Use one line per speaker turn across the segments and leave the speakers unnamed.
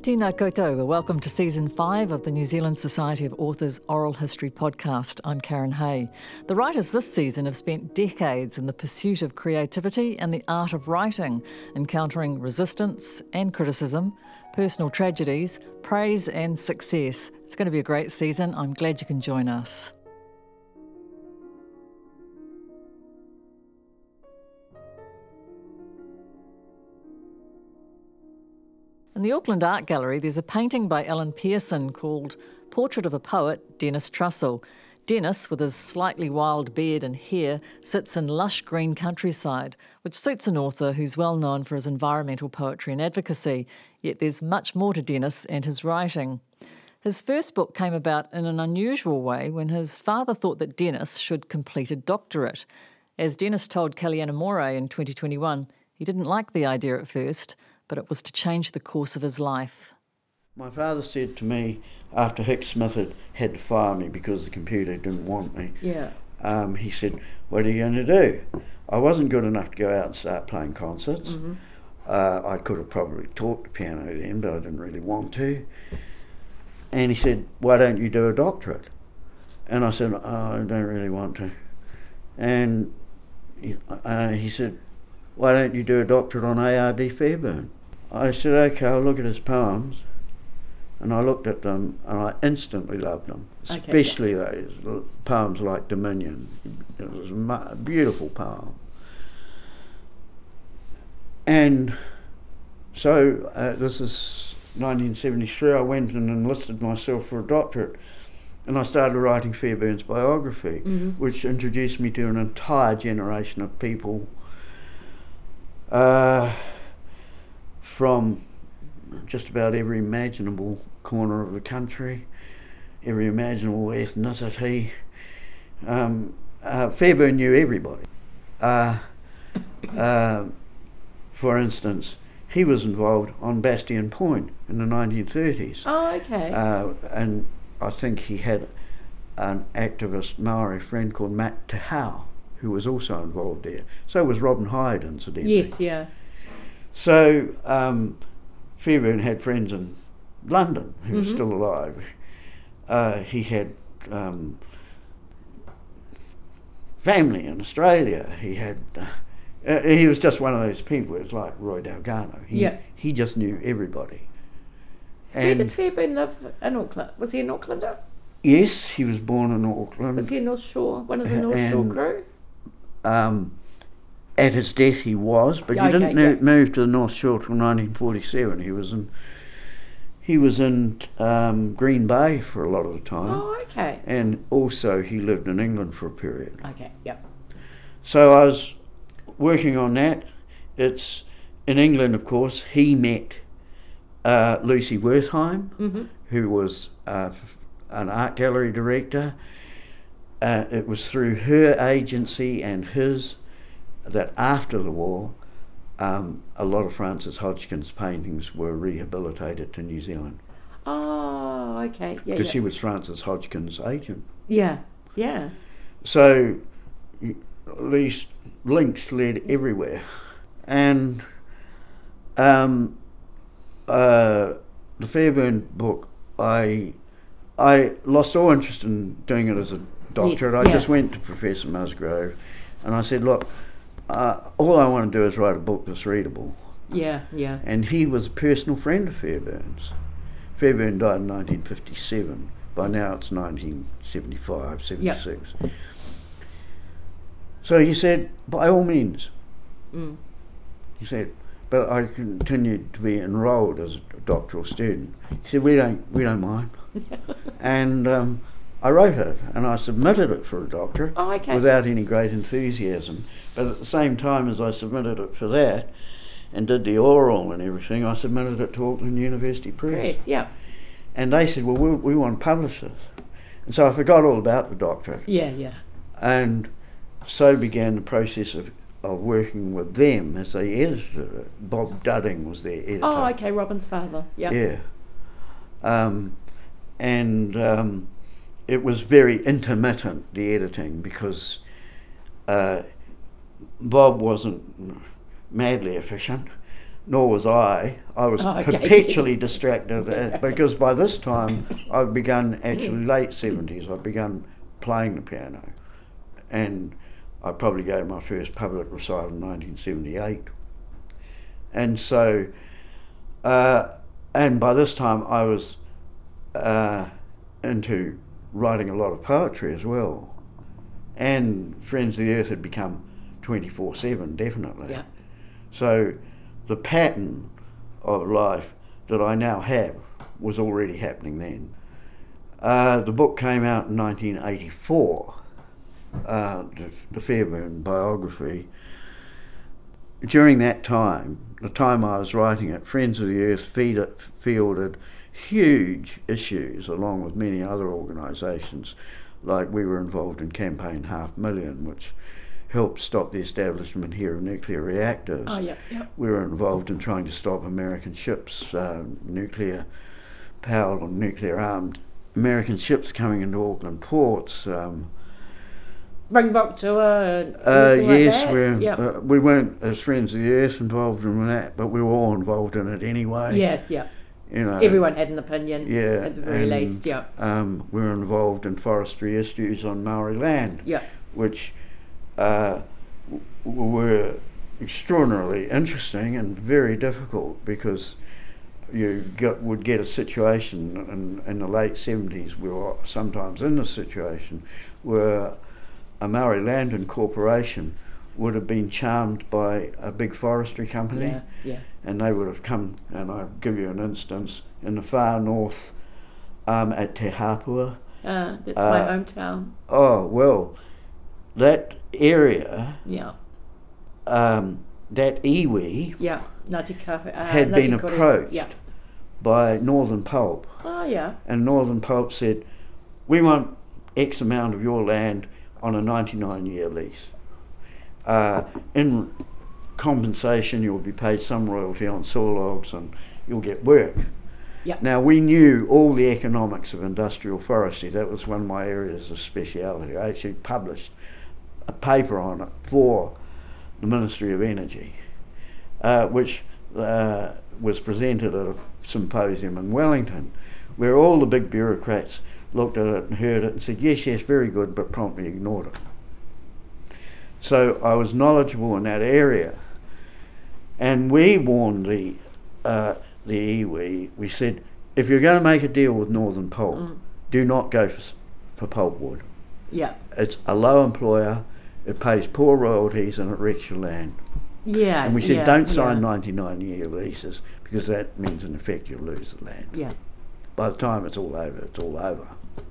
Tēnā koutou, welcome to Season 5 of the New Zealand Society of Authors Oral History podcast. I'm Karen Hay. The writers this season have spent decades in the pursuit of creativity and the art of writing, encountering resistance and criticism, personal tragedies, praise and success. It's going to be a great season. I'm glad you can join us. In the Auckland Art Gallery, there's a painting by Alan Pearson called Portrait of a Poet, Dennis Trussell. Dennis, with his slightly wild beard and hair, sits in lush green countryside, which suits an author who's well known for his environmental poetry and advocacy, yet there's much more to Dennis and his writing. His first book came about in an unusual way when his father thought that Dennis should complete a doctorate. As Dennis told Kellyanne Moray in 2021, he didn't like the idea at first, but it was to change the course of his life.
My father said to me, after Hick Smith had to fire me because the computer didn't want me, he said, "What are you going to do?" I wasn't good enough to go out and start playing concerts. Mm-hmm. I could have probably taught the piano then, but I didn't really want to. And he said, "Why don't you do a doctorate?" And I said, "I don't really want to." And he said, "Why don't you do a doctorate on A.R.D. Fairbairn?" I said, "Okay, I'll look at his poems." And I looked at them and I instantly loved them, especially those poems like Dominion. It was a beautiful poem. And so this is 1973, I went and enlisted myself for a doctorate. And I started writing Fairbairn's biography, which introduced me to an entire generation of people from just about every imaginable corner of the country, every imaginable ethnicity. Fairbairn knew everybody. For instance, he was involved on Bastion Point in the 1930s.
Oh, okay.
And I think he had an activist Maori friend called Matt Te Hau, who was also involved there. So was Robin Hyde, incidentally.
Yes, yeah.
So Fairbairn had friends in London who were still alive. He had family in Australia. He had. He was just one of those people. It was like Roy Delgado. He just knew everybody. And
where did Fairbairn live in Auckland? Was he an Aucklander?
Yes, he was born in Auckland.
Was he a North Shore, one of the North Shore crew?
At his death he was, but he didn't move to the North Shore till 1947. He was in Green Bay for a lot of the time.
Oh, okay.
And also he lived in England for a period.
Okay, yep.
So I was working on that. It's in England, of course. He met Lucy Wertheim, who was an art gallery director. It was through her agency and his that after the war, a lot of Francis Hodgkin's paintings were rehabilitated to New Zealand.
Oh, okay. Yeah,
because she was Francis Hodgkin's agent.
Yeah, yeah.
So these links led everywhere. And the Fairbairn book, I lost all interest in doing it as a doctorate. I just went to Professor Musgrove and I said, "Look, all I want to do is write a book that's readable."
Yeah, yeah.
And he was a personal friend of Fairbairn's. Fairbairn died in 1957. By now it's 1975, 76. Yep. So he said, "By all means." He said, "But I continued to be enrolled as a doctoral student." He said, we don't mind." And I wrote it and I submitted it for a doctorate without any great enthusiasm. But at the same time as I submitted it for that and did the oral and everything, I submitted it to Auckland University Press.
Yeah.
And they said, "Well, we want to publish this." And so I forgot all about the doctorate.
Yeah, yeah.
And so began the process of working with them as they edited it. Bob Dudding was their editor.
Oh, okay, Robin's father.
Yeah. It was very intermittent, the editing, because Bob wasn't madly efficient. nor was I. I was perpetually distracted because by this time I'd begun, actually late 70s, I'd begun playing the piano. And I probably gave my first public recital in 1978. And so, and by this time I was into writing a lot of poetry as well. And Friends of the Earth had become 24/7, definitely.
Yeah.
So the pattern of life that I now have was already happening then. The book came out in 1984, the Fairbairn biography. During that time, the time I was writing it, Friends of the Earth fielded huge issues along with many other organisations. Like we were involved in Campaign 500,000, which helped stop the establishment here of nuclear reactors.
Oh, yeah.
We were involved in trying to stop American ships, nuclear powered or nuclear armed American ships coming into Auckland ports.
Ringbok tour.
Yes, we weren't as Friends of the Earth involved in that, but we were all involved in it anyway.
Yeah.
You know,
everyone had an opinion. Yeah, at the very least. Yeah.
We were involved in forestry issues on Maori land.
Yeah.
Which were extraordinarily interesting and very difficult because you would get a situation in the late 70s, we were sometimes in this situation, where a Maori land incorporation would have been charmed by a big forestry company.
Yeah.
And they would have come, and I'll give you an instance, in the far north at Te Hapua.
That's my hometown.
Oh, well, that area, that iwi
had
been approached by Northern Pulp.
Oh, yeah.
And Northern Pulp said, we want X amount of your land on a 99-year lease. In compensation, you'll be paid some royalty on saw logs and you'll get work.
Yeah.
Now, we knew all the economics of industrial forestry. That was one of my areas of speciality. I actually published a paper on it for the Ministry of Energy, which was presented at a symposium in Wellington, where all the big bureaucrats looked at it and heard it and said, yes, very good, but promptly ignored it. So I was knowledgeable in that area. And we warned the iwi, we said, if you're going to make a deal with Northern Pulp, do not go for pulpwood.
Yeah.
It's a low employer, it pays poor royalties and it wrecks your land.
Yeah.
And we said, don't sign 99-year leases because that means in effect you'll lose the land.
Yeah.
By the time it's all over, it's all over.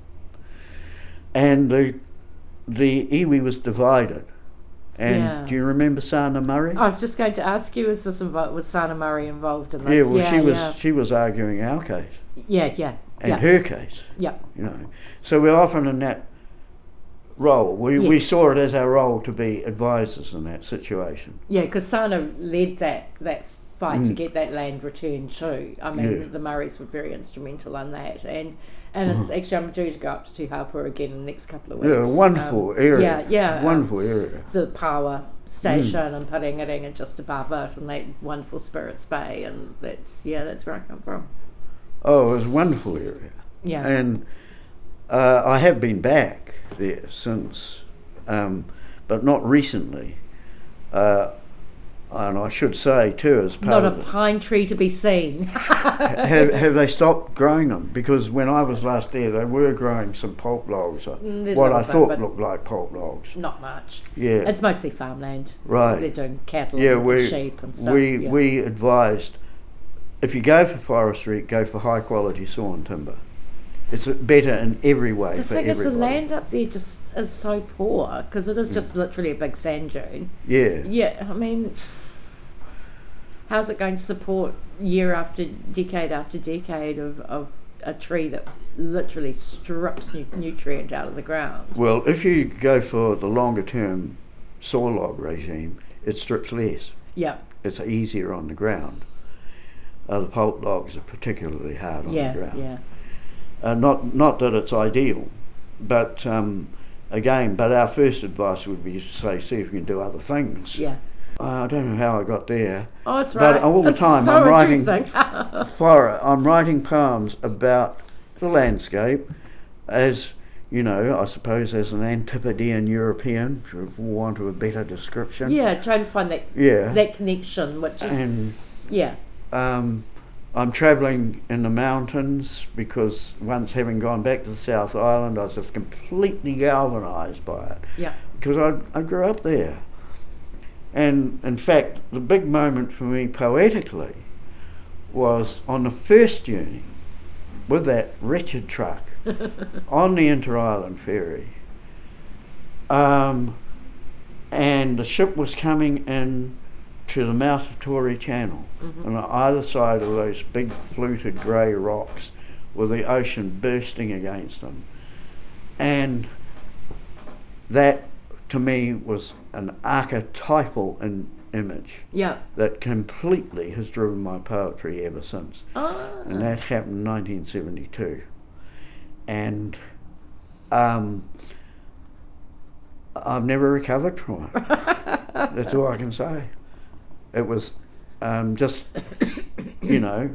And the iwi was divided. And do you remember Sana Murray?
I was just going to ask you, was Sana Murray involved in this?
Yeah, well, she was arguing our case.
Yeah.
And her case.
Yeah.
You know, so we're often in that role. We saw it as our role to be advisors in that situation.
Yeah, because Sana led that fight to get that land returned too. I mean, the Murrays were very instrumental in that, and it's actually, I'm due to go up to Te Hapua again in the next couple of weeks.
Yeah, wonderful area.
Yeah.
Wonderful area.
It's a power station and Parengaring and just above it, and that wonderful Spirits Bay, and that's where I come from.
Oh, it was a wonderful area.
Yeah.
And I have been back there since, but not recently. And I should say too, as part
not a pine tree to be seen.
have they stopped growing them? Because when I was last there, they were growing some pulp logs. What I thought looked like pulp logs.
Not much.
Yeah,
it's mostly farmland.
Right.
They're doing cattle and sheep and stuff.
We advised, if you go for forestry, go for high quality sawn timber. It's better in every way.
The thing is,
everybody.
the land up there just is so poor because it is just literally a big sand dune.
Yeah.
Yeah, I mean, how's it going to support year after decade of a tree that literally strips nutrient out of the ground?
Well, if you go for the longer term saw log regime, it strips less.
Yeah.
It's easier on the ground. The pulp logs are particularly hard on the ground.
Yeah.
Not that it's ideal, but again, our first advice would be to say, see if we can do other things.
Yeah.
I don't know how I got there.
Oh, that's right.
But all the time
so
I'm writing poems about the landscape as, you know, I suppose as an Antipodean European, for want of a better description.
Yeah, trying to find that connection, which is...
I'm travelling in the mountains because once having gone back to the South Island, I was just completely galvanised by it.
Yeah.
Because I grew up there. And in fact, the big moment for me poetically was on the first journey with that wretched truck on the Inter-Island ferry. And the ship was coming in to the mouth of Tory Channel, and on either side of those big fluted grey rocks with the ocean bursting against them. And that to me was an archetypal image that completely has driven my poetry ever since. And that happened in 1972. And I've never recovered from it. That's all I can say. It was just, you know,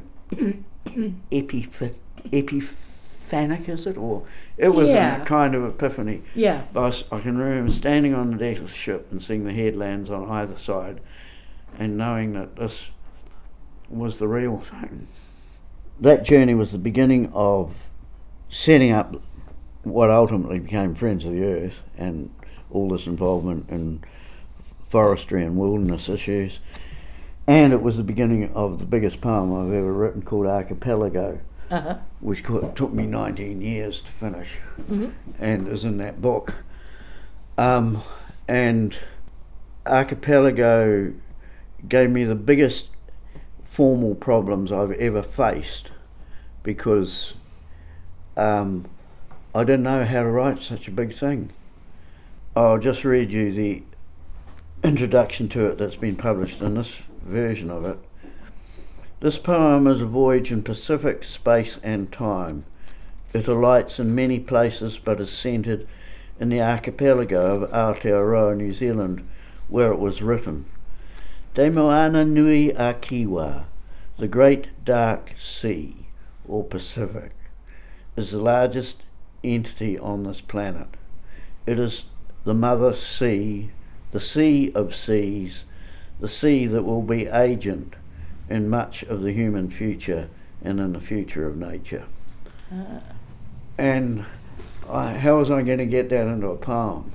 epiphanic, is it? Or it was a kind of epiphany.
Yeah.
I can remember standing on the deck of the ship and seeing the headlands on either side and knowing that this was the real thing. That journey was the beginning of setting up what ultimately became Friends of the Earth and all this involvement in forestry and wilderness issues. And it was the beginning of the biggest poem I've ever written, called Archipelago, which took me 19 years to finish, and is in that book. And Archipelago gave me the biggest formal problems I've ever faced, because I didn't know how to write such a big thing. I'll just read you the introduction to it that's been published in this version of it. This poem is a voyage in Pacific space and time. It alights in many places but is centred in the archipelago of Aotearoa, New Zealand, where it was written. Te Moana Nui a Kiwa, the Great Dark Sea, or Pacific, is the largest entity on this planet. It is the mother sea, the sea of seas, the sea that will be agent in much of the human future and in the future of nature. And how was I going to get that into a poem?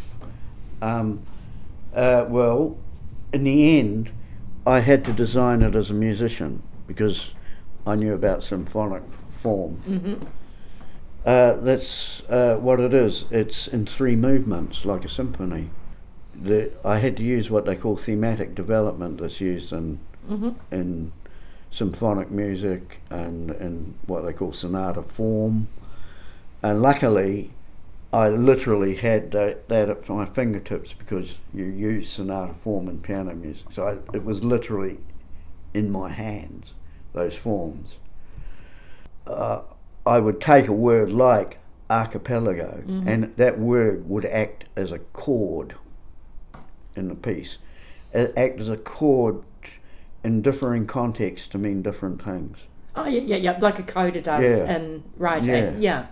Well, in the end, I had to design it as a musician because I knew about symphonic form. That's what it is. It's in 3 movements, like a symphony. I had to use what they call thematic development that's used in symphonic music and in what they call sonata form. And luckily, I literally had that at my fingertips because you use sonata form in piano music. So it was literally in my hands, those forms. I would take a word like archipelago, and that word would act as a chord in the piece. It act as a chord in differing contexts to mean different things.
Oh, yeah, like a coda does in writing. Yeah.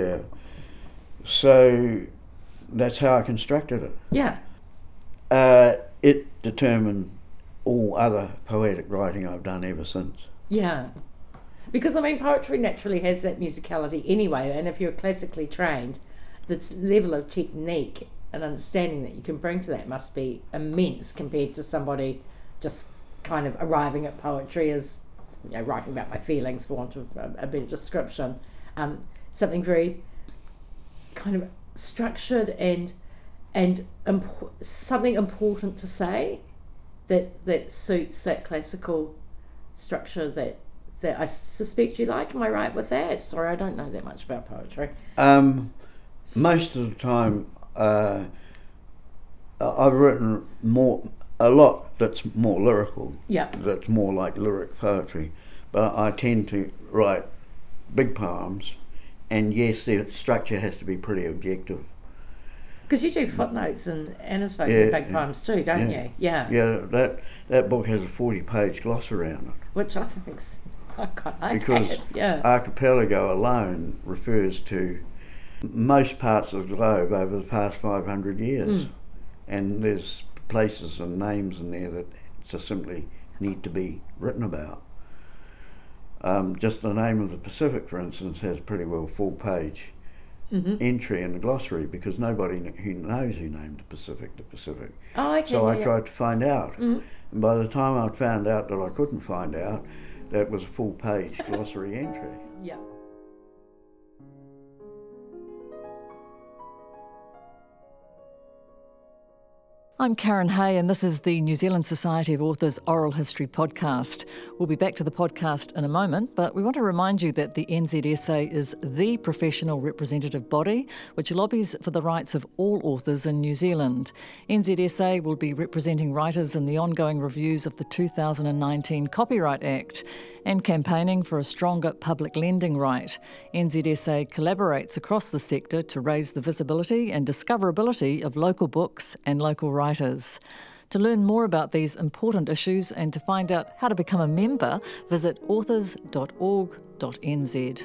So that's how I constructed it.
Yeah.
It determined all other poetic writing I've done ever since.
Yeah. Because, I mean, poetry naturally has that musicality anyway, and if you're classically trained, the level of technique and understanding that you can bring to that must be immense compared to somebody just kind of arriving at poetry as, you know, writing about my feelings, for want of a better description. Something very kind of structured and something important to say that suits that classical structure that I suspect you like. Am I right with that? Sorry, I don't know that much about poetry.
Most of the time, I've written a lot that's more lyrical.
Yeah.
That's more like lyric poetry. But I tend to write big poems, and yes, the structure has to be pretty objective.
Because you do footnotes and annotate the big poems too, don't you? Yeah.
Yeah, that book has a 40-page glossary on it.
Which I think's I quite like
because
that. Yeah.
archipelago alone refers to most parts of the globe over the past 500 years. And there's places and names in there that just simply need to be written about. Just the name of the Pacific, for instance, has pretty well full-page entry in the glossary because nobody who knows who named the Pacific.
Oh, okay.
So I tried to find out. And by the time I'd found out that I couldn't find out, that was a full-page glossary entry.
Yeah.
I'm Karen Hay, and this is the New Zealand Society of Authors Oral History Podcast. We'll be back to the podcast in a moment, but we want to remind you that the NZSA is the professional representative body which lobbies for the rights of all authors in New Zealand. NZSA will be representing writers in the ongoing reviews of the 2019 Copyright Act and campaigning for a stronger public lending right. NZSA collaborates across the sector to raise the visibility and discoverability of local books and local writers. To learn more about these important issues and to find out how to become a member, visit authors.org.nz.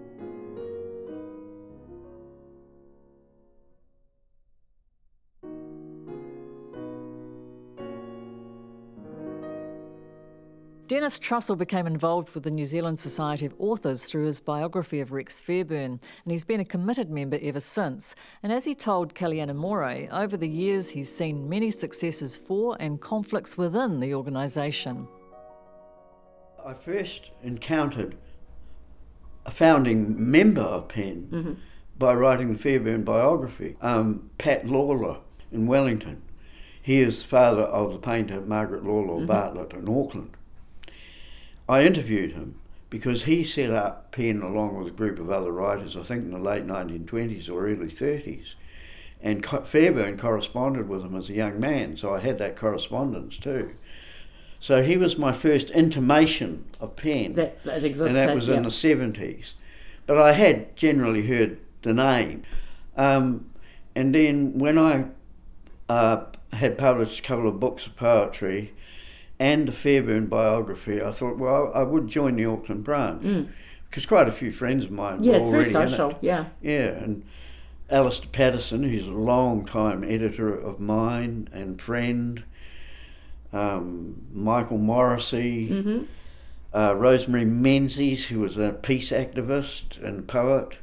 Dennis Trussell became involved with the New Zealand Society of Authors through his biography of Rex Fairbairn, and he's been a committed member ever since. And as he told Kellyanne Moray, over the years he's seen many successes for and conflicts within the organisation.
I first encountered a founding member of PEN by writing the Fairbairn biography, Pat Lawler in Wellington. He is the father of the painter Margaret Lawler Bartlett in Auckland. I interviewed him because he set up PEN along with a group of other writers, I think in the late 1920s or early 30s. And Fairbairn corresponded with him as a young man, so I had that correspondence too. So he was my first intimation of PEN.
That existed,
and that was in the 70s. But I had generally heard the name. And then when I had published a couple of books of poetry and the Fairbairn biography, I thought, well, I would join the Auckland branch because quite a few friends of mine were already in it.
It's very social, yeah.
Yeah, and Alistair Patterson, who's a long-time editor of mine and friend, Michael Morrissey, Rosemary Menzies, who was a peace activist and poet,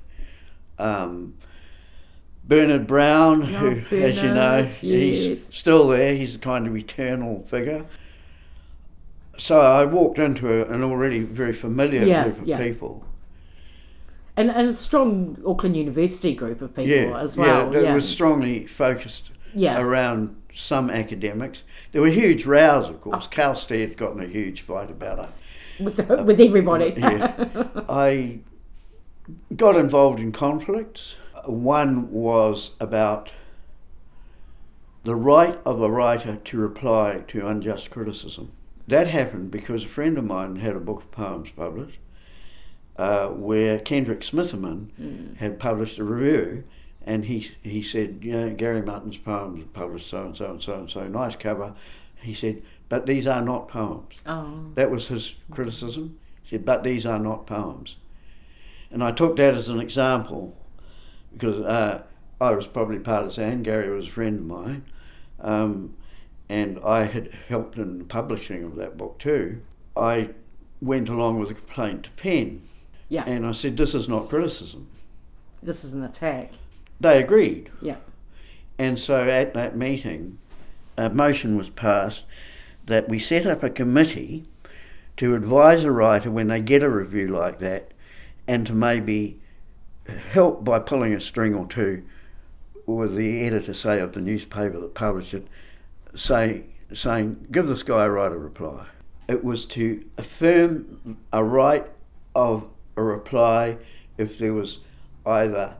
Bernard Brown, who, as you know, he's still there. He's a kind of eternal figure. So I walked into an already very familiar group of people.
And a strong Auckland University group of people as well.
Yeah, it was strongly focused around some academics. There were huge rows, of course. Cal Stead got in a huge fight about it.
With everybody.
I got involved in conflicts. One was about the right of a writer to reply to unjust criticism. That happened because a friend of mine had a book of poems published where Kendrick Smitherman had published a review, and he said, you know, Gary Mutton's poems are published so-and-so and so-and-so, nice cover. He said, but these are not poems. That was his criticism. He said, but these are not poems. And I took that as an example because I was probably partisan. Gary was a friend of mine. And I had helped in the publishing of that book too. I went along with a complaint to PEN.
Yeah.
And I said, this is not criticism.
This is an attack.
They agreed.
Yeah.
And so at that meeting, a motion was passed that we set up a committee to advise a writer when they get a review like that and to maybe help by pulling a string or two with the editor, say, of the newspaper that published it, saying, give this guy a right of reply. It was to affirm a right of a reply if there was either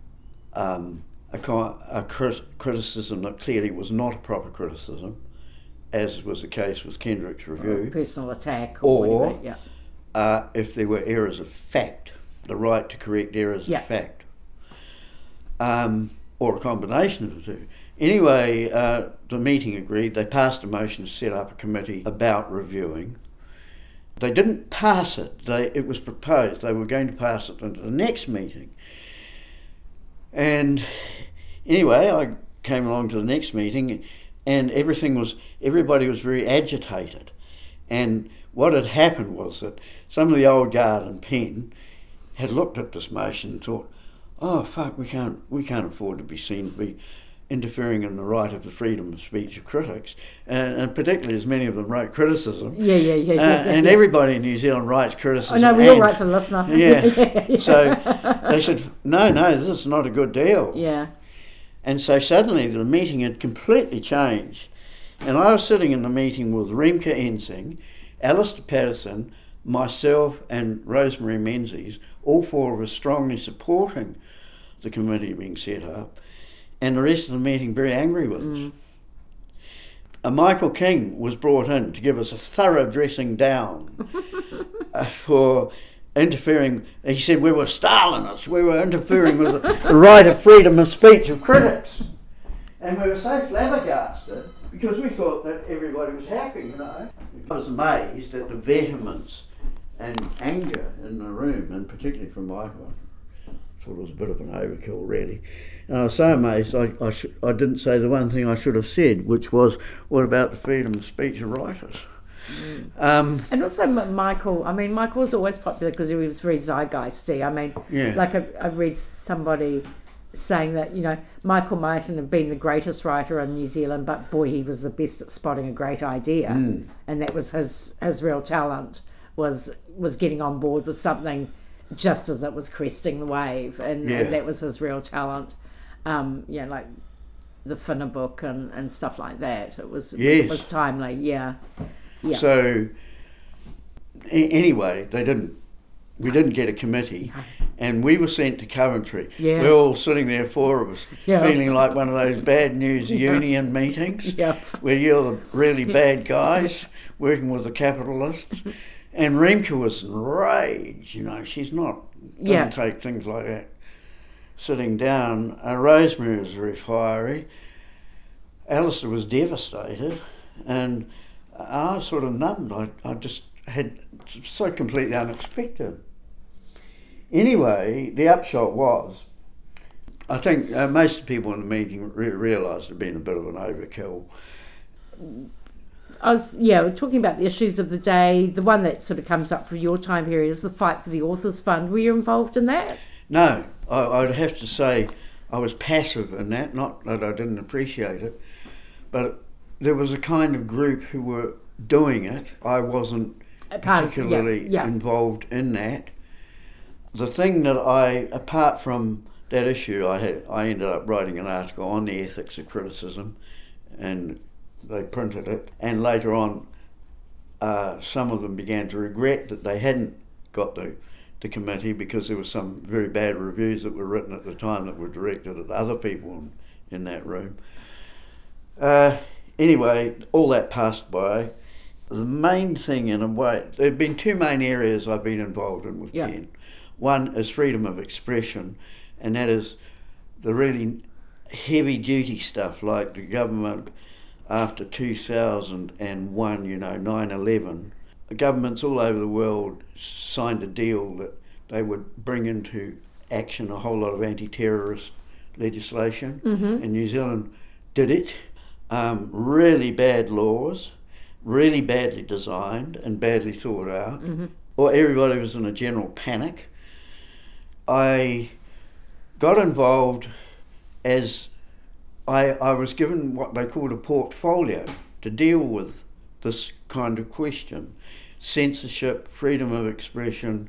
a criticism that clearly was not a proper criticism, as was the case with Kendrick's review.
Personal attack or whatever,
if there were errors of fact, the right to correct errors of fact. or a combination of the two. Anyway, the meeting agreed. They passed a motion to set up a committee about reviewing. They didn't pass it. It was proposed. They were going to pass it into the next meeting. And anyway, I came along to the next meeting, and everybody was very agitated. And what had happened was that some of the old guard in Penn had looked at this motion and thought, oh fuck, we can't afford to be seen to be interfering in the right of the freedom of speech of critics, and particularly as many of them wrote criticism. And everybody in New Zealand writes criticism.
Oh no, we all write for the listener.
Yeah. So they said, no, this is not a good deal.
Yeah.
And so suddenly the meeting had completely changed. And I was sitting in the meeting with Remke Ensing, Alistair Patterson, myself and Rosemary Menzies, all four of us strongly supporting the committee being set up, and the rest of the meeting very angry with us. Michael King was brought in to give us a thorough dressing down for interfering. He said we were Stalinists, we were interfering with the right of freedom of speech of critics. And we were so flabbergasted because we thought that everybody was happy, you know. I was amazed at the vehemence and anger in the room, and particularly from Michael. I thought it was a bit of an overkill, really. And I was so amazed I didn't say the one thing I should have said, which was, what about the freedom of speech of writers?
And also Michael was always popular because he was very zeitgeisty. I mean, like I read somebody saying that, you know, Michael mightn't have been the greatest writer in New Zealand, but boy, he was the best at spotting a great idea. And that was his real talent, was getting on board with something just as it was cresting the wave, and that was his real talent. Like the Finner book and stuff like that. It was timely. Yeah.
So anyway, we didn't get a committee, and we were sent to Coventry. We were all sitting there, four of us, feeling like one of those bad news union meetings where you're the really bad guys working with the capitalists. And Remke was enraged, you know, she's not, doesn't take things like that sitting down. Rosemary was very fiery. Alistair was devastated, and I was sort of numbed. I just had so completely unexpected. Anyway, the upshot was, I think most of the people in the meeting realised it had been a bit of an overkill.
We're talking about the issues of the day. The one that sort of comes up for your time period is the fight for the Authors Fund. Were you involved in that?
No, I'd have to say I was passive in that, not that I didn't appreciate it, but there was a kind of group who were doing it. I wasn't particularly involved in that. The thing that apart from that issue, I ended up writing an article on the ethics of criticism, and they printed it, and later on some of them began to regret that they hadn't got the committee, because there were some very bad reviews that were written at the time that were directed at other people in that room. Anyway, all that passed by. The main thing, in a way, there have been two main areas I've been involved in with Penn. One is freedom of expression, and that is the really heavy duty stuff like the government after 2001, 9/11, the governments all over the world signed a deal that they would bring into action a whole lot of anti-terrorist legislation, and New Zealand did it. Really bad laws, really badly designed and badly thought out. Or everybody was in a general panic. I got involved as I was given what they called a portfolio to deal with this kind of question. Censorship, freedom of expression,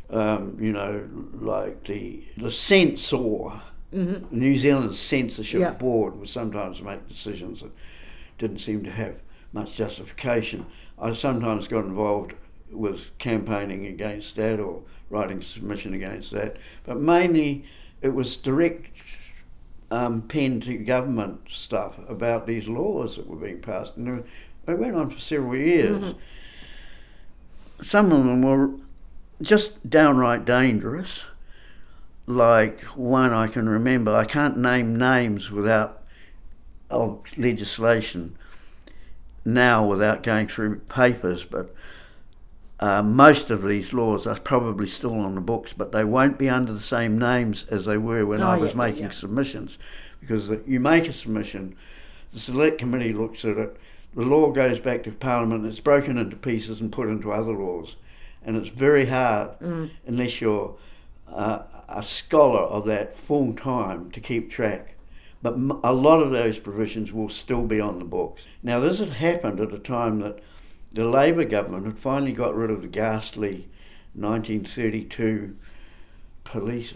like the censor. New Zealand's censorship board would sometimes make decisions that didn't seem to have much justification. I sometimes got involved with campaigning against that or writing submission against that, but mainly it was direct pen to government stuff about these laws that were being passed, and they went on for several years. Some of them were just downright dangerous. like one I can remember. I can't name names of legislation now without going through papers, but most of these laws are probably still on the books, but they won't be under the same names as they were when I was making submissions, because you make a submission, the Select Committee looks at it, the law goes back to Parliament, it's broken into pieces and put into other laws, and it's very hard unless you're a scholar of that full time to keep track. But a lot of those provisions will still be on the books. Now, this had happened at a time that the Labor government had finally got rid of the ghastly 1932 police.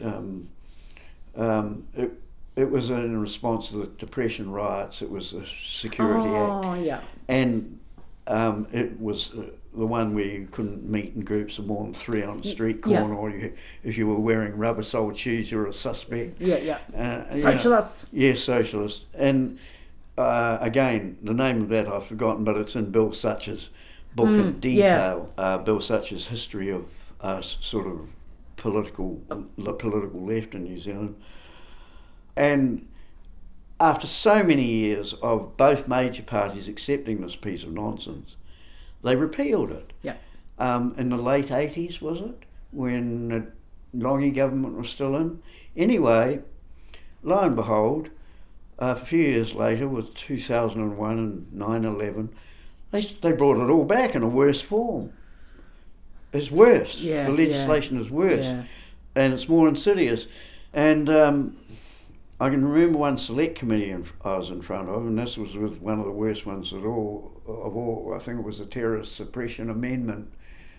It was in response to the Depression riots. It was the Security Act.
Yeah.
And it was the one where you couldn't meet in groups of more than 3 on a street corner, or if you were wearing rubber-soled shoes, you were a suspect.
Socialist.
Yes, socialist. And again, the name of that I've forgotten, but it's in Bill Such's book in detail. Bill Such's history of sort of the political left in New Zealand. And after so many years of both major parties accepting this piece of nonsense, they repealed it.
Yeah.
In the late 80s, was it? When the Longy government was still in. Anyway, lo and behold, a few years later, with 2001 and 9/11, they brought it all back in a worse form. It's worse.
Yeah,
the legislation is worse. Yeah. And it's more insidious. And I can remember one Select Committee I was in front of, and this was with one of the worst ones of all. I think it was the Terrorist Suppression Amendment,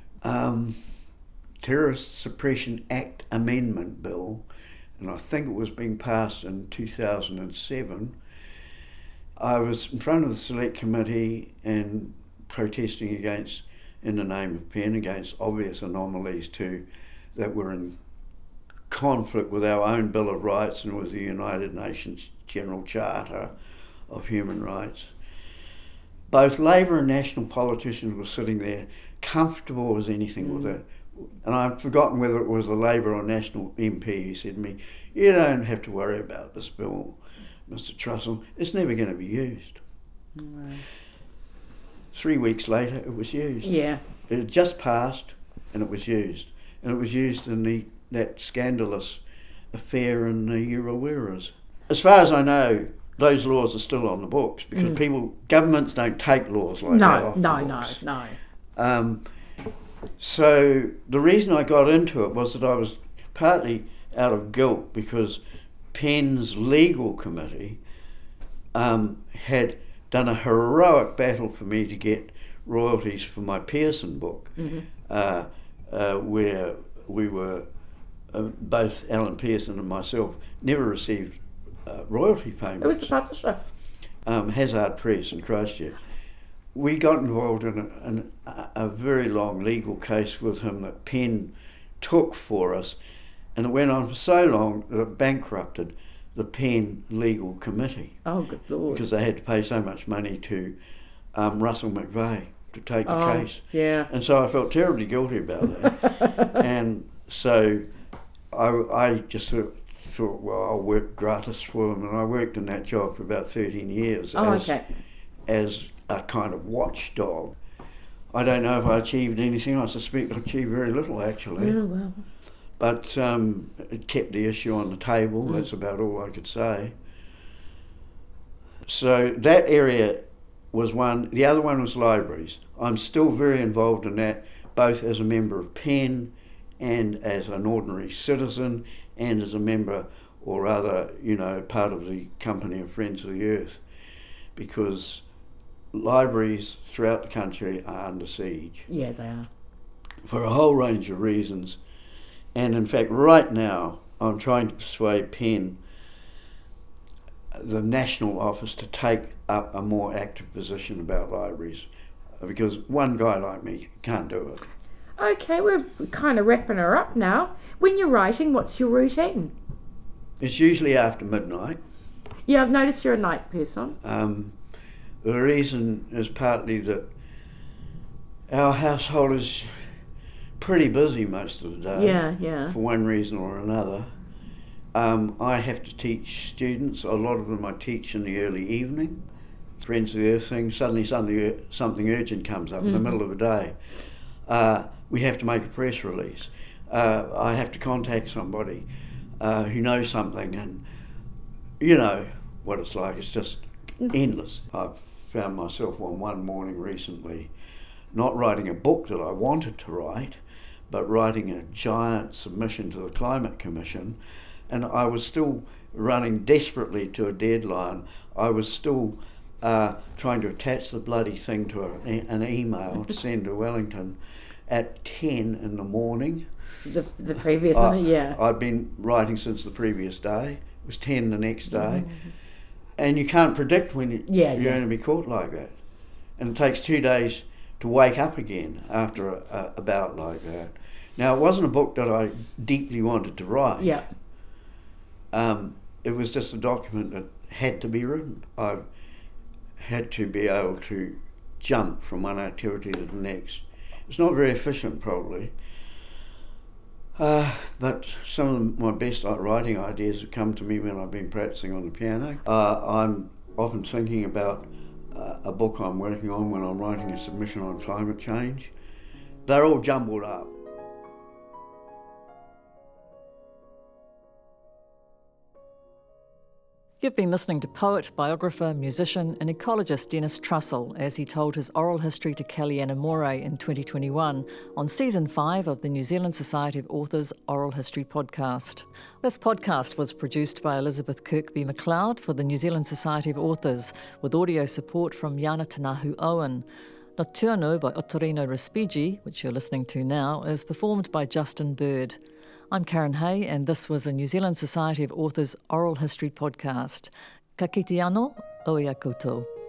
Terrorist Suppression Act Amendment Bill, and I think it was being passed in 2007. I was in front of the Select Committee and protesting against, in the name of PEN, against obvious anomalies that were in conflict with our own Bill of Rights and with the United Nations General Charter of Human Rights. Both Labor and National politicians were sitting there, comfortable as anything with it. And I've forgotten whether it was a Labor or National MP who said to me, "You don't have to worry about this bill, Mr. Trussell, it's never going to be used."
Right.
3 weeks later, it was used.
Yeah.
It had just passed, and it was used. And it was used in that scandalous affair in the Urawiras. As far as I know, those laws are still on the books, because governments don't take laws like that off the books.
No.
So the reason I got into it was that I was partly out of guilt, because PEN's legal committee had done a heroic battle for me to get royalties for my Pearson book, where we were, both Alan Pearson and myself, never received royalty payments.
Who was the publisher?
Hazard Press in Christchurch. We got involved in a very long legal case with him that PEN took for us, and it went on for so long that it bankrupted the PEN legal committee.
Oh, good Lord.
Because they had to pay so much money to Russell McVeigh to take the case.
Yeah.
And so I felt terribly guilty about that. And so I just thought, well, I'll work gratis for them, and I worked in that job for about 13 years as a kind of watchdog. I don't know if I achieved anything. I suspect I achieved very little, actually.
Oh, well.
But it kept the issue on the table. That's about all I could say. So that area was one. The other one was libraries. I'm still very involved in that, both as a member of PEN and as an ordinary citizen, and as a member, or rather, part of the company of Friends of the Earth, because libraries throughout the country are under siege.
Yeah, they are.
For a whole range of reasons. And in fact, right now, I'm trying to persuade PEN, the national office, to take up a more active position about libraries, because one guy like me can't do it.
Okay, we're kind of wrapping her up now. When you're writing, what's your routine?
It's usually after midnight.
Yeah, I've noticed you're a night person.
The reason is partly that our household is pretty busy most of the day.
Yeah.
For one reason or another. I have to teach students. A lot of them I teach in the early evening. Friends of the Earth thing, suddenly something urgent comes up in the middle of the day. We have to make a press release. I have to contact somebody who knows something, and you know what it's like. It's just endless. I've found myself on one morning recently not writing a book that I wanted to write, but writing a giant submission to the Climate Commission, and I was still running desperately to a deadline. I was still trying to attach the bloody thing to an email to send to Wellington at 10 in the morning.
The previous one, yeah.
I'd been writing since the previous day. It was 10 the next day. And you can't predict when you're going to be caught like that. And it takes 2 days to wake up again after a bout like that. Now, it wasn't a book that I deeply wanted to write.
Yeah.
It was just a document that had to be written. I had to be able to jump from one activity to the next. It's not very efficient, probably. But some of my best writing ideas have come to me when I've been practicing on the piano. I'm often thinking about a book I'm working on when I'm writing a submission on climate change. They're all jumbled up.
You've been listening to poet, biographer, musician and ecologist Dennis Trussell as he told his oral history to Kellyanna Moray in 2021 on Season 5 of the New Zealand Society of Authors Oral History podcast. This podcast was produced by Elizabeth Kirkby MacLeod for the New Zealand Society of Authors with audio support from Yana Tanahu Owen. Nocturno by Ottorino Respighi, which you're listening to now, is performed by Justin Bird. I'm Karen Hay, and this was a New Zealand Society of Authors Oral History podcast. Ka kite anō, o ia koutou.